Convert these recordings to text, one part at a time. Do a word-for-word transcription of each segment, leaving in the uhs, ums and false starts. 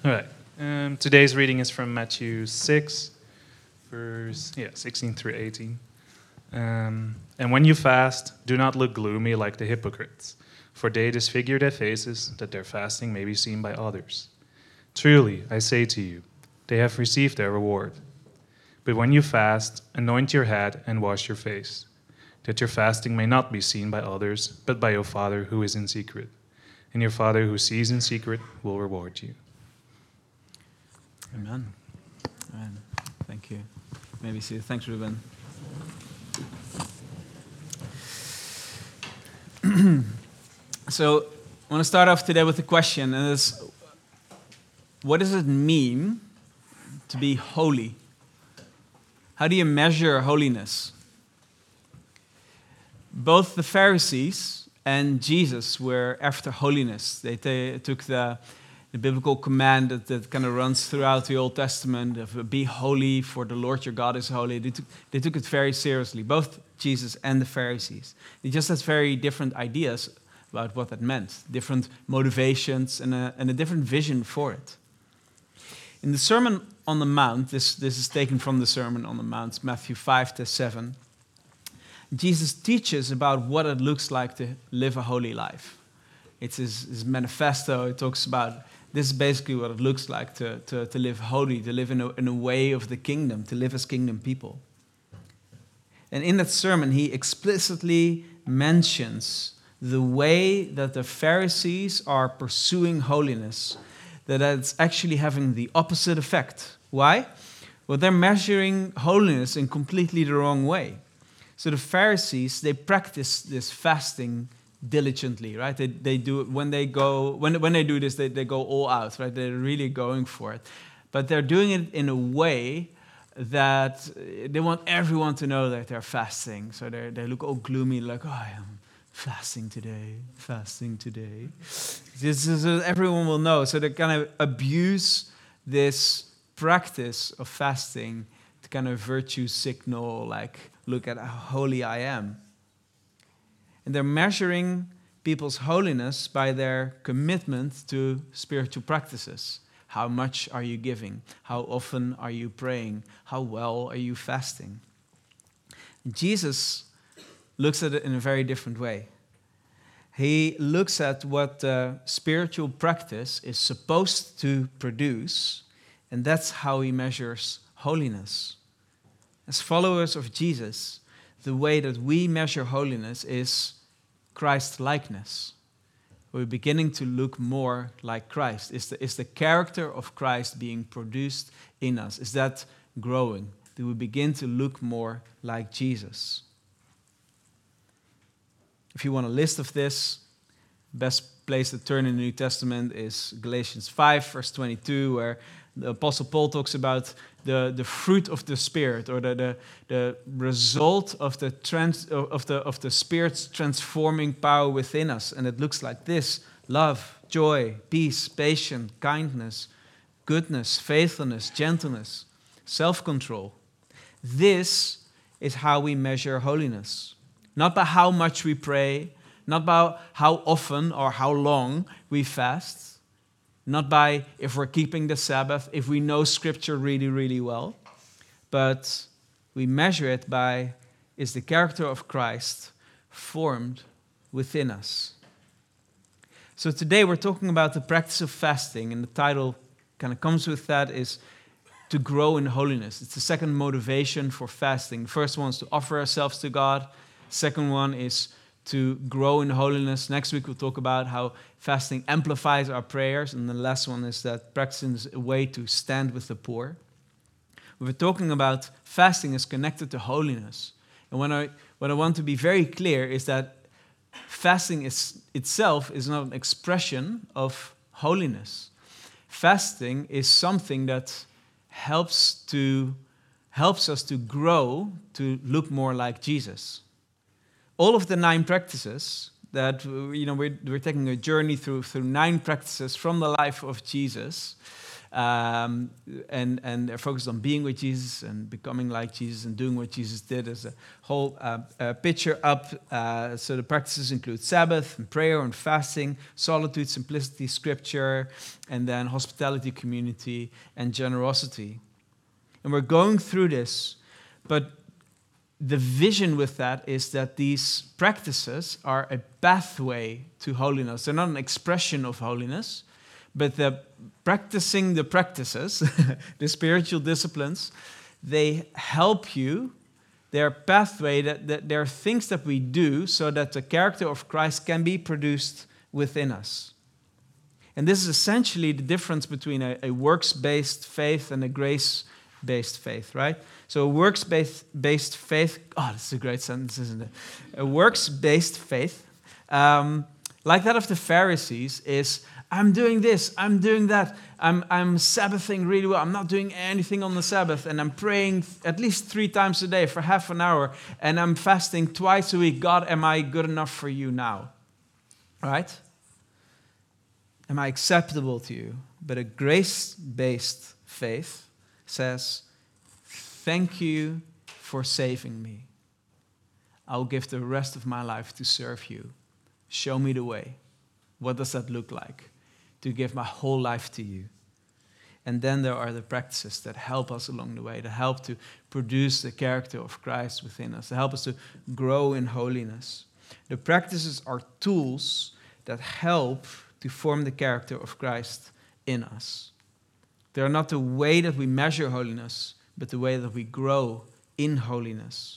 All right. Um, today's reading is from Matthew six, verse yeah, sixteen through eighteen. Um, and when you fast, do not look gloomy like the hypocrites, for they disfigure their faces, that their fasting may be seen by others. Truly, I say to you, they have received their reward. But when you fast, anoint your head and wash your face, that your fasting may not be seen by others, but by your Father who is in secret. And your Father who sees in secret will reward you. Amen. Amen. Thank you. Maybe see. Thanks, Ruben. So, I want to start off today with a question, and it's, what does it mean to be holy? How do you measure holiness? Both the Pharisees and Jesus were after holiness. They t- took the, the biblical command that, that kind of runs throughout the Old Testament of be holy, for the Lord your God is holy. They took, they took it very seriously, both Jesus and the Pharisees. They just had very different ideas about what that meant, different motivations and a, and a different vision for it. In the Sermon on the Mount, this, this is taken from the Sermon on the Mount, Matthew five to seven, Jesus teaches about what it looks like to live a holy life. It's his, his manifesto. It talks about this is basically what it looks like to, to, to live holy, to live in a, in a way of the kingdom, to live as kingdom people. And in that sermon, he explicitly mentions the way that the Pharisees are pursuing holiness, that it's actually having the opposite effect. Why? Well, they're measuring holiness in completely the wrong way. So the Pharisees, they practice this fasting diligently, right? They they do it when they go when when they do this, they, they go all out, right? They're really going for it. But they're doing it in a way that they want everyone to know that they're fasting. So they they look all gloomy, like, oh, I am fasting today, fasting today. This is uh, everyone will know. So they kind of abuse this practice of fasting to kind of virtue signal, like, look at how holy I am. And they're measuring people's holiness by their commitment to spiritual practices. How much are you giving? How often are you praying? How well are you fasting? Jesus looks at it in a very different way. He looks at what uh, spiritual practice is supposed to produce, and that's how he measures holiness. As followers of Jesus, the way that we measure holiness is Christ-likeness. We're beginning to look more like Christ. Is the, is the character of Christ being produced in us? Is that growing? Do we begin to look more like Jesus? If you want a list of this, best place to turn in the New Testament is Galatians five, verse twenty-two, where the Apostle Paul talks about the, the fruit of the Spirit, or the, the, the result of the, trans, of, the, of the Spirit's transforming power within us. And it looks like this: love, joy, peace, patience, kindness, goodness, faithfulness, gentleness, self-control. This is how we measure holiness. Not by how much we pray, not by how often or how long we fast, not by if we're keeping the Sabbath, if we know Scripture really, really well, but we measure it by, is the character of Christ formed within us? So today we're talking about the practice of fasting, and the title kind of comes with that, is to grow in holiness. It's the second motivation for fasting. The first one is to offer ourselves to God. Second one is to grow in holiness. Next week we'll talk about how fasting amplifies our prayers. And the last one is that practicing is a way to stand with the poor. We're talking about fasting is connected to holiness. And when I, what I want to be very clear is that fasting is, itself is not an expression of holiness. Fasting is something that helps to helps us to grow, to look more like Jesus. All of the nine practices that, you know, we're, we're taking a journey through through nine practices from the life of Jesus. Um, and, and they're focused on being with Jesus and becoming like Jesus and doing what Jesus did. There's a whole uh, uh, picture up. Uh, so the practices include Sabbath and prayer and fasting, solitude, simplicity, scripture, and then hospitality, community, and generosity. And we're going through this, but the vision with that is that these practices are a pathway to holiness. They're not an expression of holiness, but the practicing the practices, the spiritual disciplines, they help you. They're a pathway, that, that there are things that we do so that the character of Christ can be produced within us. And this is essentially the difference between a, a works-based faith and a grace-based faith, right? So a works-based based faith, oh, that's a great sentence, isn't it? A works-based faith, um, like that of the Pharisees, is I'm doing this, I'm doing that, I'm, I'm Sabbathing really well, I'm not doing anything on the Sabbath, and I'm praying at least three times a day for half an hour, and I'm fasting twice a week. God, am I good enough for you now? Right? Am I acceptable to you? But a grace-based faith says, thank you for saving me. I'll give the rest of my life to serve you. Show me the way. What does that look like? To give my whole life to you. And then there are the practices that help us along the way, that help to produce the character of Christ within us, that help us to grow in holiness. The practices are tools that help to form the character of Christ in us. They are not the way that we measure holiness, but the way that we grow in holiness.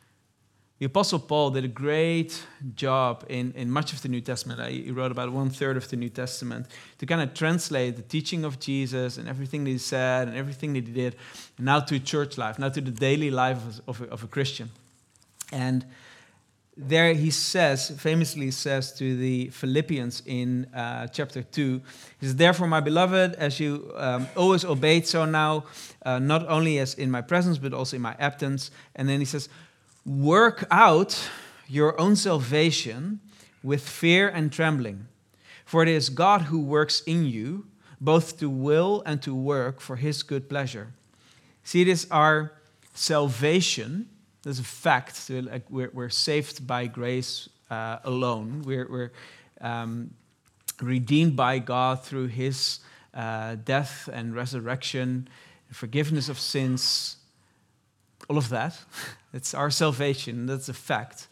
The Apostle Paul did a great job in, in much of the New Testament. He wrote about one third of the New Testament to kind of translate the teaching of Jesus and everything that he said and everything that he did now to church life, now to the daily life of, of, a, of a Christian. And there he says, famously says to the Philippians in uh, chapter two, he says, therefore, my beloved, as you um, always obeyed, so now, uh, not only as in my presence, but also in my absence. And then he says, work out your own salvation with fear and trembling. For it is God who works in you, both to will and to work for his good pleasure. See, it is our salvation. There's a fact. So like we're, we're saved by grace uh, alone. We're, we're um, redeemed by God through his uh, death and resurrection, forgiveness of sins, all of that. It's our salvation. That's a fact.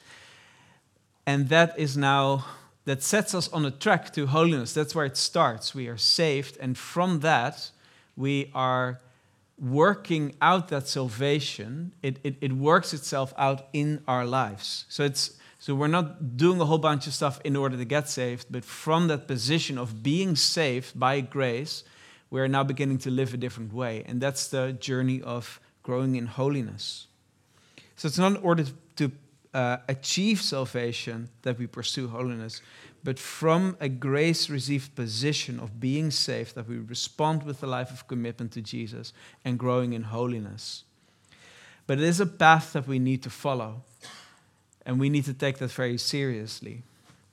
And that is now, that sets us on a track to holiness. That's where it starts. We are saved. And from that, we are working out that salvation. It, it, it works itself out in our lives. So it's so we're not doing a whole bunch of stuff in order to get saved, but from that position of being saved by grace, we're now beginning to live a different way. And that's the journey of growing in holiness. So it's not in order to uh, achieve salvation that we pursue holiness, but from a grace-received position of being saved, that we respond with a life of commitment to Jesus and growing in holiness. But it is a path that we need to follow, and we need to take that very seriously.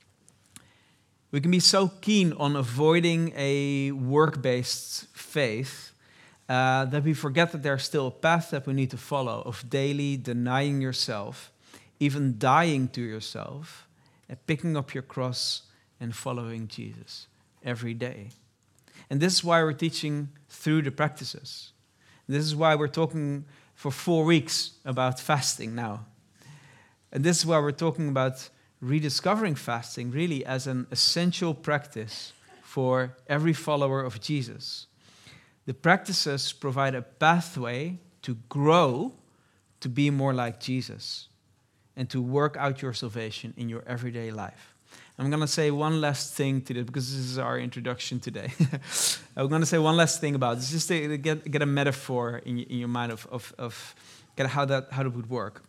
We can be so keen on avoiding a work-based faith uh, that we forget that there's still a path that we need to follow of daily denying yourself, even dying to yourself, and picking up your cross and following Jesus every day. And this is why we're teaching through the practices. This is why we're talking for four weeks about fasting now. And this is why we're talking about rediscovering fasting really as an essential practice for every follower of Jesus. The practices provide a pathway to grow, to be more like Jesus, and to work out your salvation in your everyday life. I'm going to say one last thing to this, because this is our introduction today. I'm going to say one last thing about this, just to get, get a metaphor in, in your mind of, of, of get how that how that would work.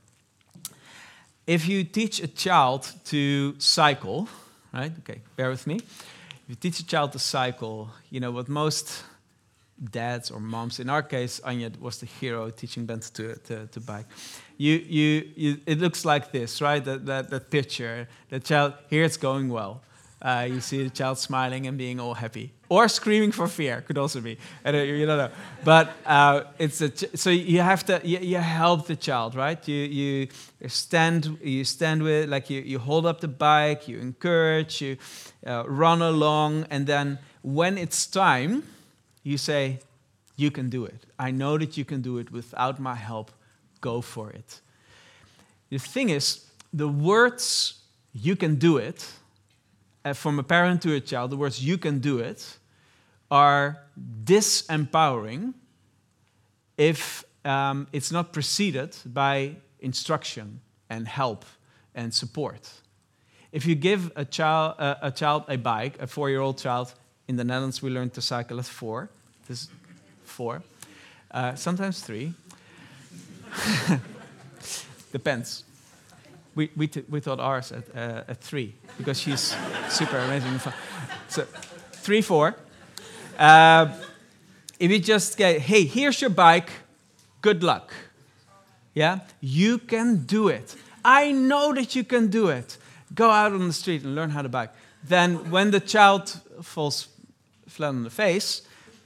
If you teach a child to cycle, right? Okay, bear with me. If you teach a child to cycle, you know what most dads or moms, in our case, Anja was the hero teaching Bent to, to, to bike. You, you, you, it looks like this, right? That, that, that picture, the child, here it's going well. Uh, you see the child smiling and being all happy. or screaming for fear could also be. I don't, you don't know, but uh, it's a ch- so you have to you, you help the child, right? You you stand you stand with like you you hold up the bike, you encourage, you uh, run along, and then when it's time, you say, "You can do it. I know that you can do it without my help. Go for it." The thing is, the words "you can do it," uh, from a parent to a child, the words "you can do it" are disempowering if um, it's not preceded by instruction and help and support. If you give a child, uh, a child a bike, a four-year-old child, in the Netherlands we learned to cycle at four, this is four, uh, sometimes three, depends. We we, t- we taught ours at uh, at three because she's super amazing and fun. So three, four. Uh, if you just get, hey, here's your bike, good luck. Yeah, you can do it. I know that you can do it. Go out on the street and learn how to bike. Then when the child falls flat on the face,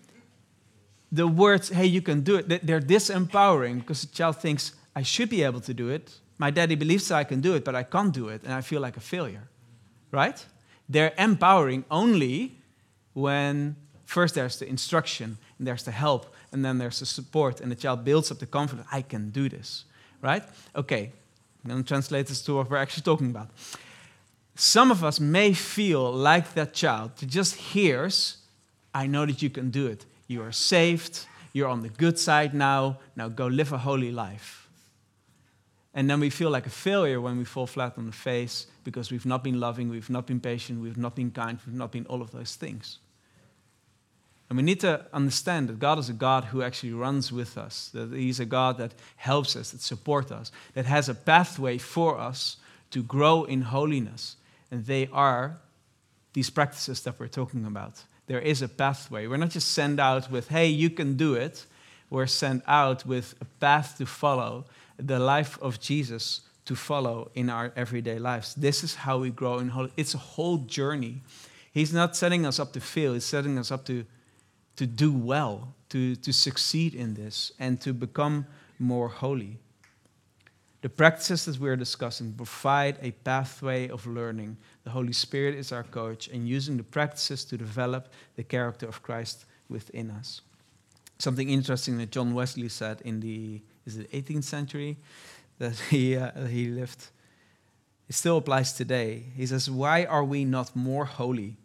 the words, hey, you can do it, they're disempowering because the child thinks, I should be able to do it. My daddy believes I can do it, but I can't do it, and I feel like a failure, right? They're empowering only when first there's the instruction, and there's the help, and then there's the support, and the child builds up the confidence, I can do this, right? Okay, I'm going to translate this to what we're actually talking about. Some of us may feel like that child that just hears, I know that you can do it. You are saved, you're on the good side now, now go live a holy life. And then we feel like a failure when we fall flat on the face because we've not been loving, we've not been patient, we've not been kind, we've not been all of those things. And we need to understand that God is a God who actually runs with us, that He's a God that helps us, that supports us, that has a pathway for us to grow in holiness. And they are these practices that we're talking about. There is a pathway. We're not just sent out with, hey, you can do it. We're sent out with a path to follow, the life of Jesus to follow in our everyday lives. This is how we grow in holiness. It's a whole journey. He's not setting us up to fail. He's setting us up to, to do well, to, to succeed in this, and to become more holy. The practices that we're discussing provide a pathway of learning. The Holy Spirit is our coach, and using the practices to develop the character of Christ within us. Something interesting that John Wesley said in the is it eighteenth century that he uh, he lived. It still applies today. He says, "Why are we not more holy?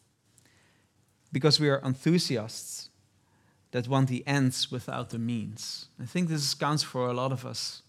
Because we are enthusiasts that want the ends without the means." I think this counts for a lot of us.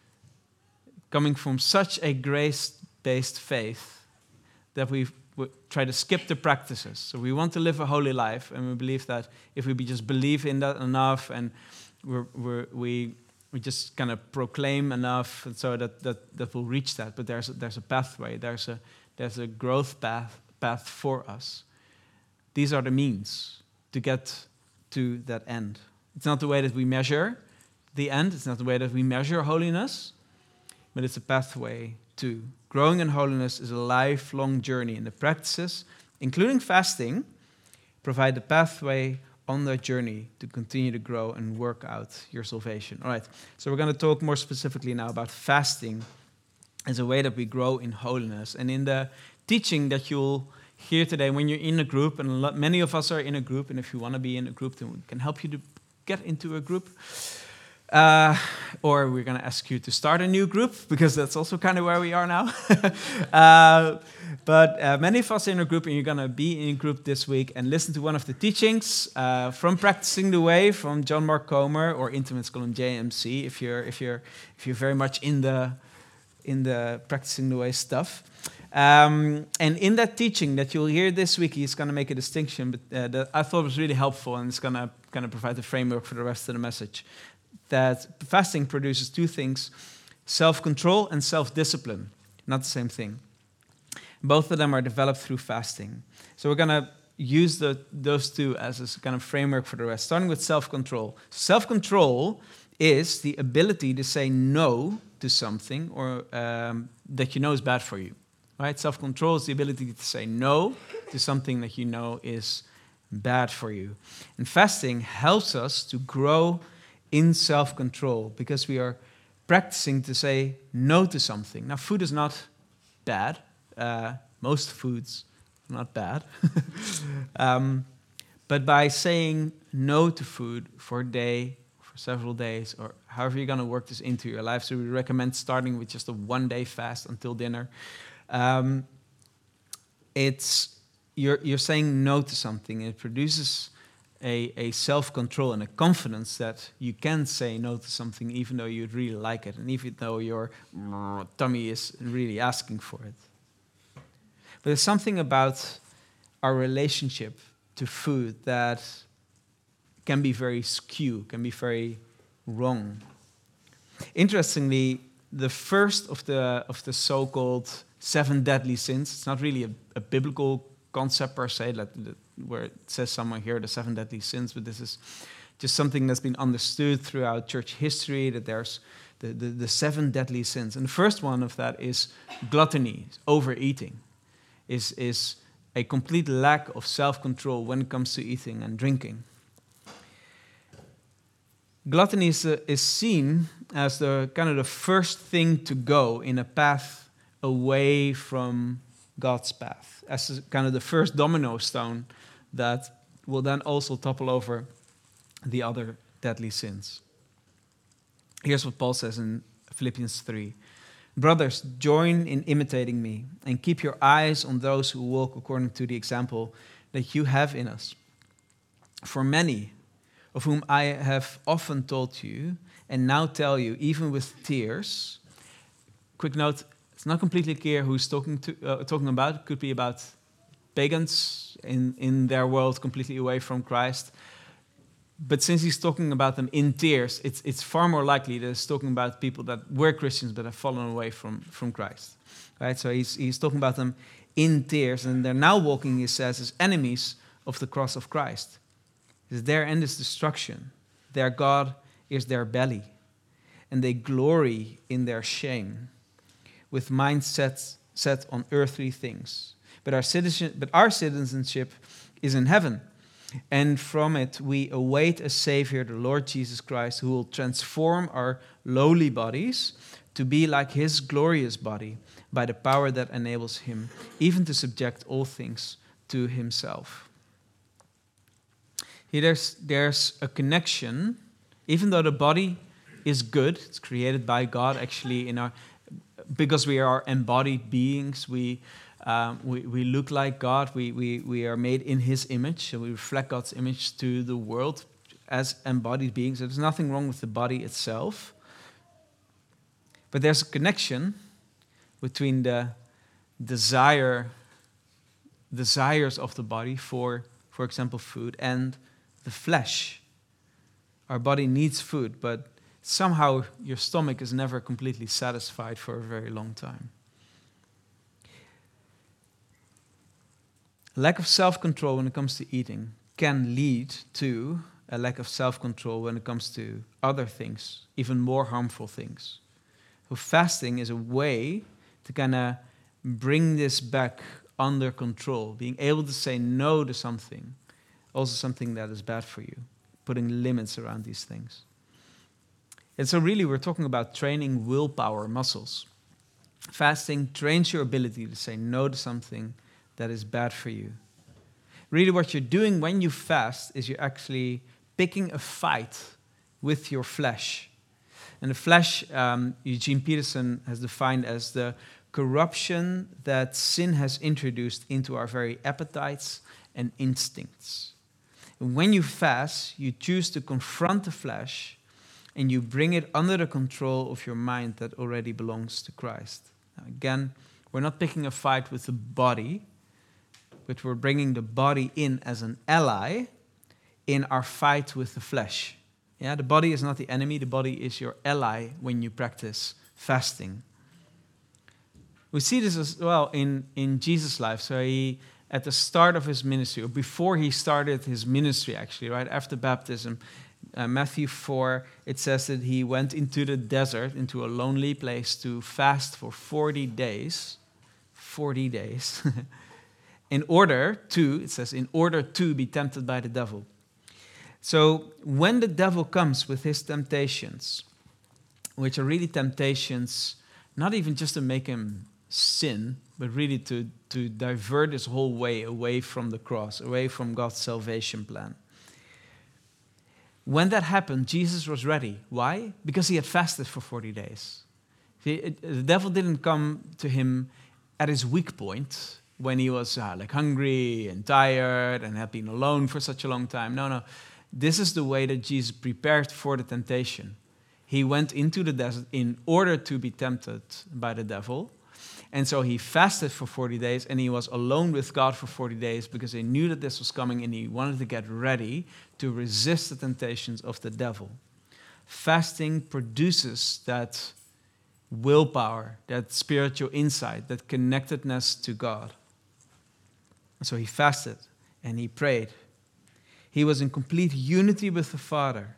Coming from such a grace-based faith that we try to skip the practices. So we want to live a holy life, and we believe that if we just believe in that enough, and we're, we're, we we just kind of proclaim enough, and so that that that will reach that. But there's a, there's a pathway. There's a there's a growth path path for us. These are the means to get to that end. It's not the way that we measure the end. It's not the way that we measure holiness. But it's a pathway to. Growing in holiness is a lifelong journey, and the practices, including fasting, provide the pathway on that journey to continue to grow and work out your salvation. All right, so we're going to talk more specifically now about fasting as a way that we grow in holiness. And in the teaching that you'll hear today, when you're in a group, and a lot, many of us are in a group, and if you want to be in a group, then we can help you to get into a group. Uh, or we're going to ask you to start a new group, because that's also kind of where we are now. uh, but uh, many of us are in a group, and you're going to be in a group this week and listen to one of the teachings uh, from Practicing the Way from John Mark Comer, or Intimates call him J M C, if you're if you're if you're very much in the in the Practicing the Way stuff. Um, and in that teaching that you'll hear this week, he's going to make a distinction, but uh, that I thought was really helpful, and it's going to kind of provide the framework for the rest of the message. That fasting produces two things, self-control and self-discipline. Not the same thing. Both of them are developed through fasting. So we're going to use the, those two as a kind of framework for the rest, starting with self-control. Self-control is the ability to say no to something or um, that you know is bad for you. Right? Self-control is the ability to say no to something that you know is bad for you. And fasting helps us to grow in self-control because we are practicing to say no to something. Now, food is not bad. Uh, most foods are not bad. um, but by saying no to food for a day, for several days, or however you're going to work this into your life, so we recommend starting with just a one-day fast until dinner. Um, it's you're you're saying no to something. It produces a, a self-control and a confidence that you can say no to something even though you'd really like it, and even though your tummy is really asking for it. But there's something about our relationship to food that can be very skewed, can be very wrong. Interestingly, the first of the of the so-called seven deadly sins, it's not really a, a biblical concept per se, like the, where it says somewhere here, the seven deadly sins, but this is just something that's been understood throughout church history, that there's the, the, the seven deadly sins. And the first one of that is gluttony, overeating, is, is a complete lack of self-control when it comes to eating and drinking. Gluttony is, uh, is seen as the kind of the first thing to go in a path away from God's path, as a, kind of the first domino stone that will then also topple over the other deadly sins. Here's what Paul says in Philippians three. Brothers, join in imitating me and keep your eyes on those who walk according to the example that you have in us. For many, of whom I have often told you, and now tell you, even with tears. Quick note, it's not completely clear who he's talking, to, uh, talking about. It could be about pagans in, in their world completely away from Christ. But since he's talking about them in tears, it's, it's far more likely that he's talking about people that were Christians but have fallen away from, from Christ. Right? So he's, he's talking about them in tears, and they're now walking, he says, as enemies of the cross of Christ. Their end is destruction. Their God is their belly. And they glory in their shame, with minds set, set on earthly things. But our, citizen, but our citizenship is in heaven. And from it we await a Savior, the Lord Jesus Christ, who will transform our lowly bodies to be like his glorious body by the power that enables him even to subject all things to himself. Here there's, there's a connection, even though the body is good, it's created by God actually in our, because we are embodied beings, we, um, we, we look like God, we, we, we are made in his image, so we reflect God's image to the world as embodied beings. There's nothing wrong with the body itself, but there's a connection between the desire, desires of the body for, for example, food, and the flesh. Our body needs food, but somehow your stomach is never completely satisfied for a very long time. Lack of self-control when it comes to eating can lead to a lack of self-control when it comes to other things, even more harmful things. So fasting is a way to kind of bring this back under control, being able to say no to something, also something that is bad for you, putting limits around these things. And so really we're talking about training willpower muscles. Fasting trains your ability to say no to something that is bad for you. Really what you're doing when you fast is you're actually picking a fight with your flesh. And the flesh, um, Eugene Peterson has defined as the corruption that sin has introduced into our very appetites and instincts. And when you fast, you choose to confront the flesh and you bring it under the control of your mind that already belongs to Christ. Now, again, we're not picking a fight with the body, but we're bringing the body in as an ally in our fight with the flesh. Yeah, the body is not the enemy, the body is your ally when you practice fasting. We see this as well in, in Jesus' life. So he, at the start of his ministry, or before he started his ministry actually, right after baptism, uh, Matthew four, it says that he went into the desert, into a lonely place to fast for forty days. forty days. in order to, it says, in order to be tempted by the devil. So when the devil comes with his temptations, which are really temptations, not even just to make him sin, but really to, to divert his whole way away from the cross, away from God's salvation plan. When that happened, Jesus was ready. Why? Because he had fasted for forty days. See, it, the devil didn't come to him at his weak point, when he was uh, like hungry and tired and had been alone for such a long time. No, no. This is the way that Jesus prepared for the temptation. He went into the desert in order to be tempted by the devil. And so he fasted for forty days, and he was alone with God for forty days because he knew that this was coming, and he wanted to get ready to resist the temptations of the devil. Fasting produces that willpower, that spiritual insight, that connectedness to God. So he fasted and he prayed. He was in complete unity with the Father.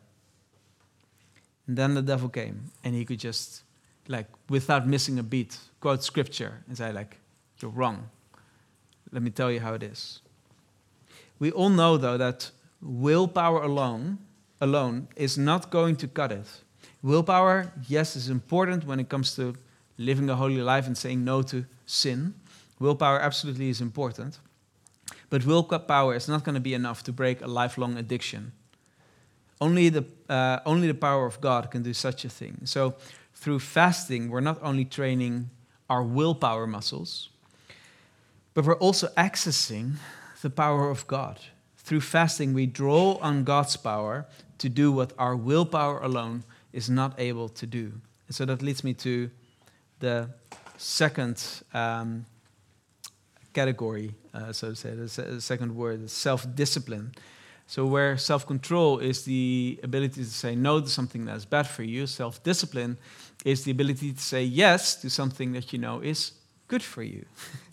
And then the devil came, and he could just, like, without missing a beat, quote scripture and say, like, you're wrong. Let me tell you how it is. We all know, though, that willpower alone, alone is not going to cut it. Willpower, yes, is important when it comes to living a holy life and saying no to sin. Willpower absolutely is important. But willpower is not going to be enough to break a lifelong addiction. Only the, uh, only the power of God can do such a thing. So through fasting, we're not only training our willpower muscles, but we're also accessing the power of God. Through fasting, we draw on God's power to do what our willpower alone is not able to do. And so that leads me to the second um, category, uh, so to say, the se- second word, self-discipline. So where self-control is the ability to say no to something that's bad for you, self-discipline is the ability to say yes to something that you know is good for you.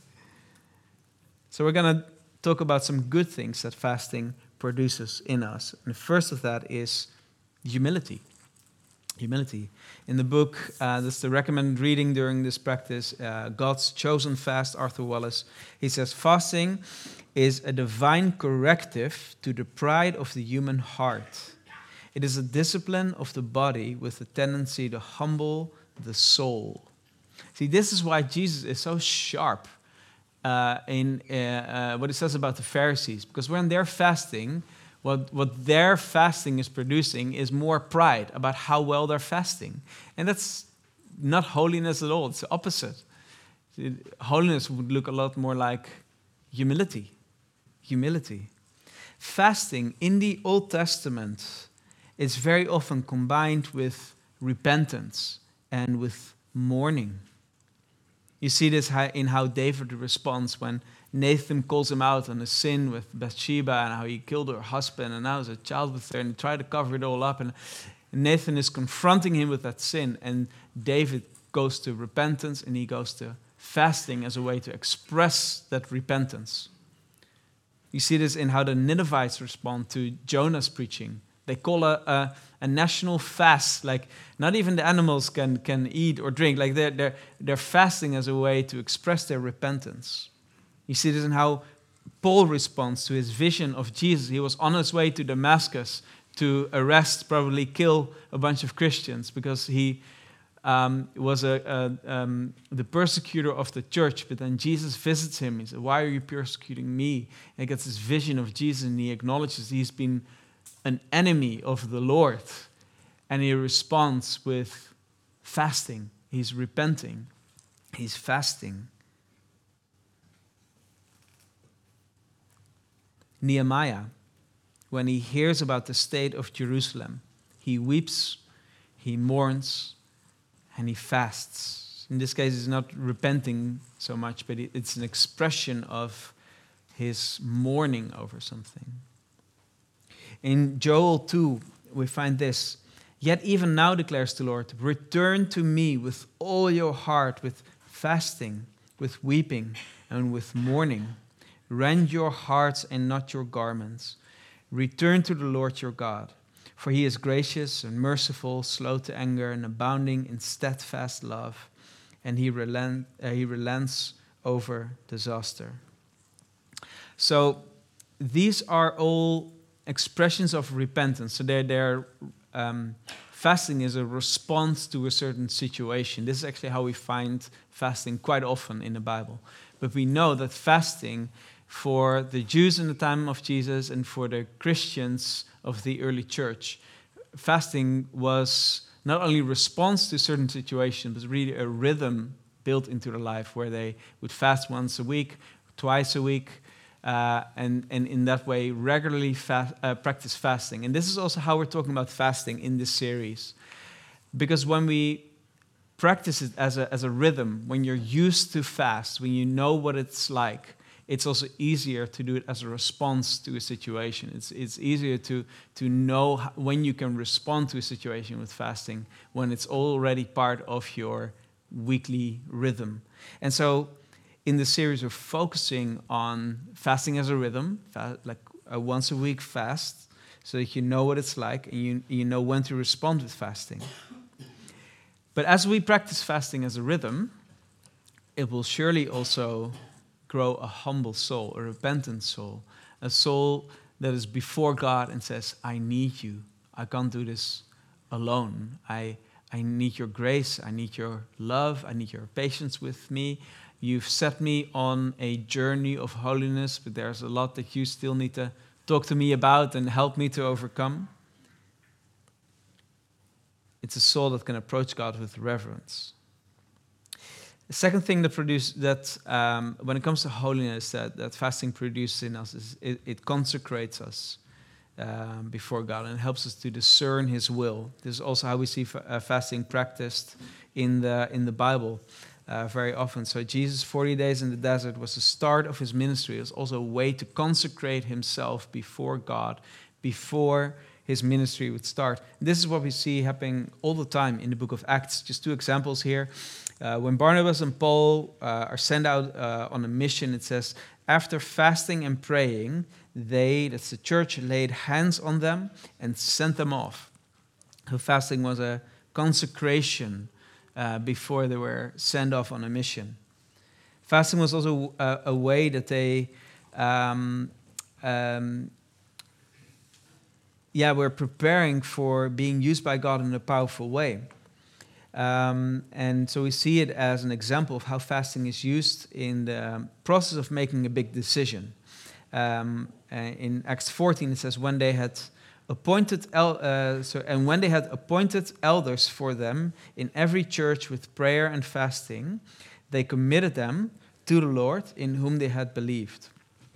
So we're going to talk about some good things that fasting produces in us. And the first of that is humility. Humility. In the book, uh, that's the recommended reading during this practice, uh, God's Chosen Fast, Arthur Wallis, he says, fasting is a divine corrective to the pride of the human heart. It is a discipline of the body with a tendency to humble the soul. See, this is why Jesus is so sharp uh, in uh, uh, what he says about the Pharisees, because when they're fasting, What, what their fasting is producing is more pride about how well they're fasting. And that's not holiness at all. It's the opposite. Holiness would look a lot more like humility. Humility. Fasting in the Old Testament is very often combined with repentance and with mourning. You see this in how David responds when Nathan calls him out on a sin with Bathsheba and how he killed her husband and now has a child with her and he tried to cover it all up. And Nathan is confronting him with that sin, and David goes to repentance and he goes to fasting as a way to express that repentance. You see this in how the Ninevites respond to Jonah's preaching. They call a, a, a national fast, like not even the animals can, can eat or drink. Like they're, they're, they're fasting as a way to express their repentance. You see this in how Paul responds to his vision of Jesus. He was on his way to Damascus to arrest, probably kill a bunch of Christians because he um, was a, a, um, the persecutor of the church. But then Jesus visits him. He said, "Why are you persecuting me?" And he gets this vision of Jesus, and he acknowledges he's been an enemy of the Lord. And he responds with fasting. He's repenting. He's fasting. Nehemiah, when he hears about the state of Jerusalem, he weeps, he mourns, and he fasts. In this case, he's not repenting so much, but it's an expression of his mourning over something. In Joel two, we find this. "Yet even now, declares the Lord, return to me with all your heart, with fasting, with weeping, and with mourning. Rend your hearts and not your garments. Return to the Lord your God, for he is gracious and merciful, slow to anger, and abounding in steadfast love, and he, relent, uh, he relents over disaster." So these are all expressions of repentance. So they're, they're um, fasting is a response to a certain situation. This is actually how we find fasting quite often in the Bible. But we know that fasting for the Jews in the time of Jesus and for the Christians of the early church, fasting was not only response to certain situations, but really a rhythm built into their life where they would fast once a week, twice a week, uh, and, and in that way regularly fa- uh, practice fasting. And this is also how we're talking about fasting in this series. Because when we practice it as a, as a rhythm, when you're used to fast, when you know what it's like, it's also easier to do it as a response to a situation. It's it's easier to to know how, when you can respond to a situation with fasting, when it's already part of your weekly rhythm. And so in the series, we're focusing on fasting as a rhythm, fa- like a once a week fast, so that you know what it's like and you, you know when to respond with fasting. But as we practice fasting as a rhythm, it will surely also grow a humble soul, a repentant soul, a soul that is before God and says, I need you. I can't do this alone. I, I need your grace. I need your love. I need your patience with me. You've set me on a journey of holiness, but there's a lot that you still need to talk to me about and help me to overcome. It's a soul that can approach God with reverence. The second thing that produce that um, when it comes to holiness that, that fasting produces in us is it, it consecrates us um, before God and helps us to discern His will. This is also how we see fa- uh, fasting practiced in the in the Bible uh, very often. So Jesus' forty days in the desert was the start of His ministry. It was also a way to consecrate Himself before God, before His ministry would start. This is what we see happening all the time in the book of Acts. Just two examples here. Uh, when Barnabas and Paul uh, are sent out uh, on a mission, it says, after fasting and praying, they, that's the church, laid hands on them and sent them off. So fasting was a consecration uh, before they were sent off on a mission. Fasting was also a, a way that they um, um, yeah, were preparing for being used by God in a powerful way. Um, and so we see it as an example of how fasting is used in the process of making a big decision. Um, uh, in Acts fourteen, it says, when they had appointed el- uh, so, and when they had appointed elders for them in every church with prayer and fasting, they committed them to the Lord in whom they had believed.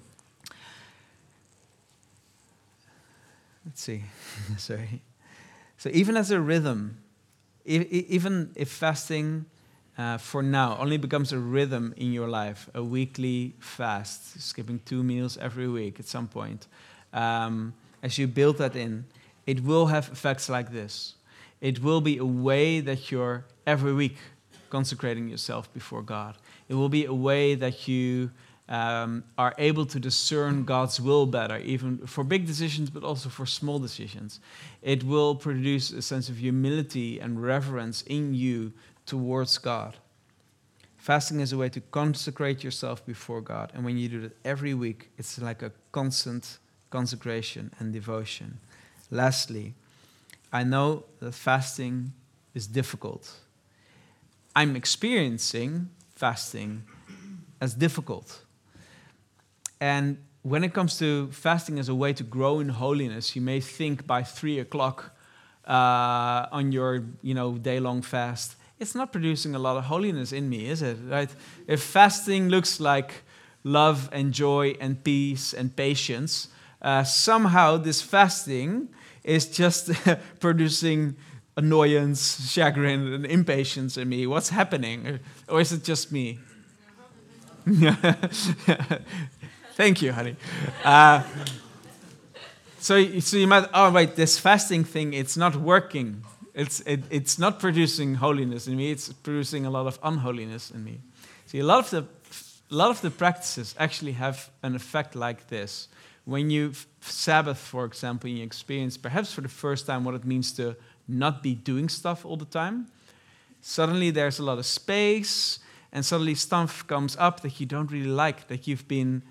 Let's see. Sorry. So even as a rhythm, even if fasting uh, for now only becomes a rhythm in your life, a weekly fast, skipping two meals every week at some point, um, as you build that in, it will have effects like this. It will be a way that you're every week consecrating yourself before God. It will be a way that you um, are able to discern God's will better, even for big decisions, but also for small decisions. It will produce a sense of humility and reverence in you towards God. Fasting is a way to consecrate yourself before God. And when you do that every week, it's like a constant consecration and devotion. Lastly, I know that fasting is difficult. I'm experiencing fasting as difficult. And when it comes to fasting as a way to grow in holiness, you may think by three o'clock uh, on your, you know, day-long fast, it's not producing a lot of holiness in me, is it? Right? If fasting looks like love and joy and peace and patience, uh, somehow this fasting is just producing annoyance, chagrin, and impatience in me. What's happening? Or is it just me? Thank you, honey. Uh, so, so you might, oh, wait, this fasting thing, it's not working. It's it, it's not producing holiness in me. It's producing a lot of unholiness in me. See, a lot of the a lot of the practices actually have an effect like this. When you Sabbath, for example, you experience perhaps for the first time what it means to not be doing stuff all the time. Suddenly there's a lot of space, and suddenly stuff comes up that you don't really like, that you've been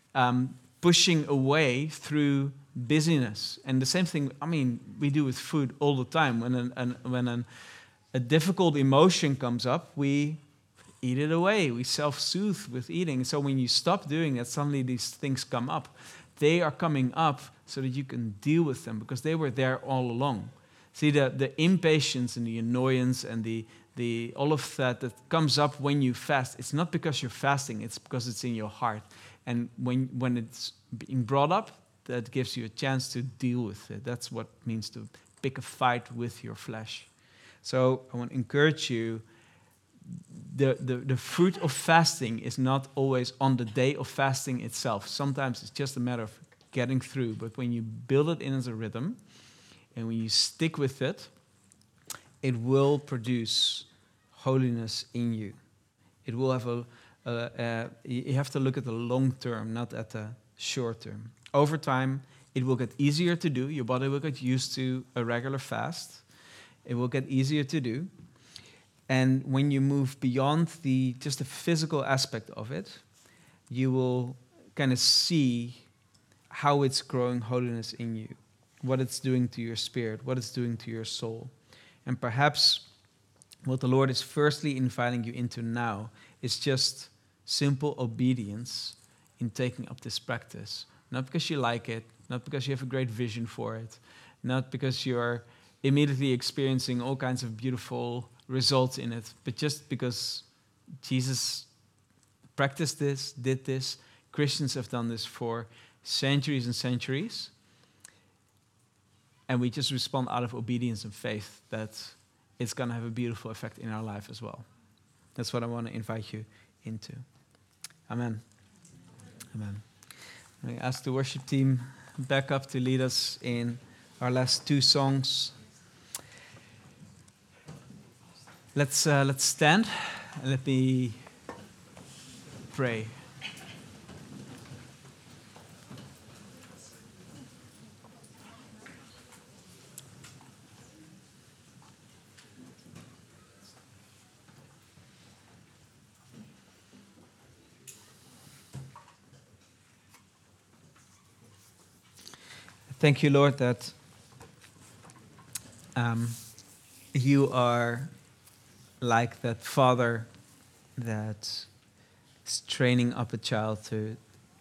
um, pushing away through busyness. And the same thing, I mean, we do with food all the time. When an, an, when an, a difficult emotion comes up, we eat it away. We self-soothe with eating. So when you stop doing that, suddenly these things come up. They are coming up so that you can deal with them, because they were there all along. See, the, the impatience and the annoyance and the, the all of that that comes up when you fast, it's not because you're fasting, it's because it's in your heart. And when, when it's being brought up, that gives you a chance to deal with it. That's what it means to pick a fight with your flesh. So I want to encourage you, the, the, the fruit of fasting is not always on the day of fasting itself. Sometimes it's just a matter of getting through. But when you build it in as a rhythm, and when you stick with it, it will produce holiness in you. It will have a, a, a you have to look at the long term, not at the short term. Over time, it will get easier to do. Your body will get used to a regular fast. It will get easier to do. And when you move beyond the just the physical aspect of it, you will kind of see how it's growing holiness in you, what it's doing to your spirit, what it's doing to your soul. And perhaps what the Lord is firstly inviting you into now is just simple obedience in taking up this practice. Not because you like it, not because you have a great vision for it, not because you're immediately experiencing all kinds of beautiful results in it, but just because Jesus practiced this, did this. Christians have done this for centuries and centuries. And we just respond out of obedience and faith that it's going to have a beautiful effect in our life as well. That's what I want to invite you into. Amen. Amen. I ask the worship team back up to lead us in our last two songs. Let's uh, let's stand and let me pray. Thank you, Lord, that um, you are like that father that is training up a child to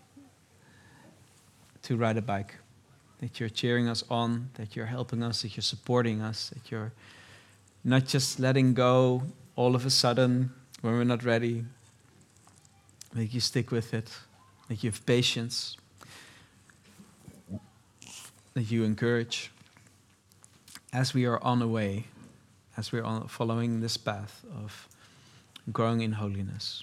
to ride a bike. That you're cheering us on, that you're helping us, that you're supporting us, that you're not just letting go all of a sudden when we're not ready. That you stick with it, that you have patience, that you encourage as we are on the way, as we are on following this path of growing in holiness.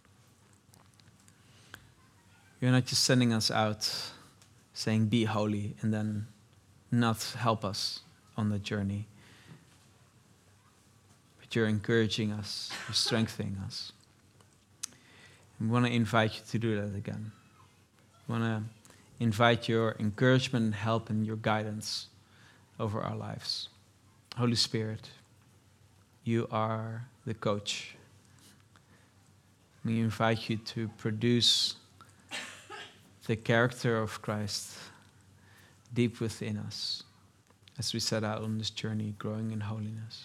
You're not just sending us out saying be holy and then not help us on the journey, but you're encouraging us, you're strengthening us. And we want to invite you to do that again. We want to invite your encouragement and help and your guidance over our lives. Holy Spirit, you are the coach. We invite you to produce the character of Christ deep within us as we set out on this journey growing in holiness.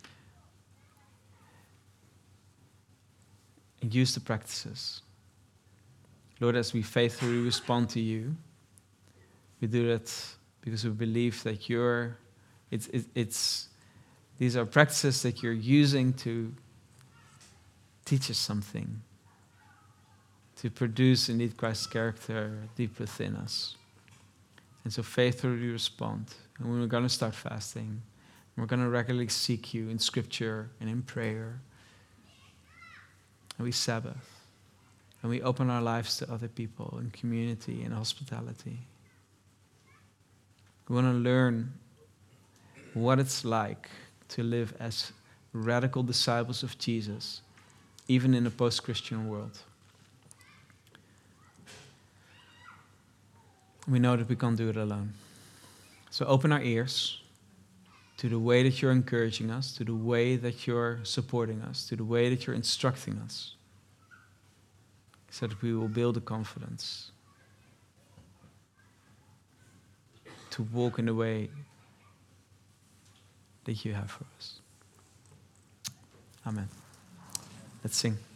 And use the practices. Lord, as we faithfully respond to you, we do that because we believe that you're, it's, it, it's, these are practices that you're using to teach us something, to produce indeed Christ's character deep within us. And so faithfully respond. And when we're going to start fasting, we're going to regularly seek you in scripture and in prayer. And we Sabbath. And we open our lives to other people in community and hospitality. We want to learn what it's like to live as radical disciples of Jesus, even in a post-Christian world. We know that we can't do it alone. So open our ears to the way that you're encouraging us, to the way that you're supporting us, to the way that you're instructing us, so that we will build a confidence to walk in the way that you have for us. Amen. Let's sing.